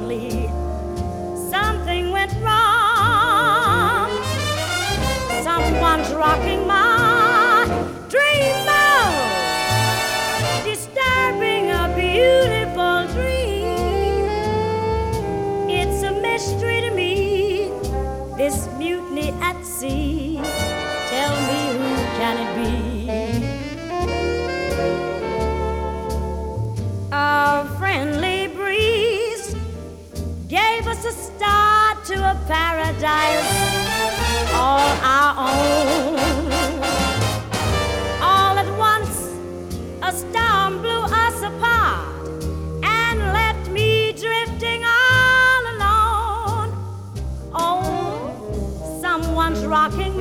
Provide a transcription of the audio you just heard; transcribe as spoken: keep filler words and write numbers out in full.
suddenly something went wrong. Someone's rocking my dream boat, disturbing a beautiful dream. It's a mystery to me, this mutiny at sea. Tell me, who can it be? A friendly breeze gave us a start to a paradise all our own. All at once, a storm blew us apart and left me drifting all alone. Oh, someone's rocking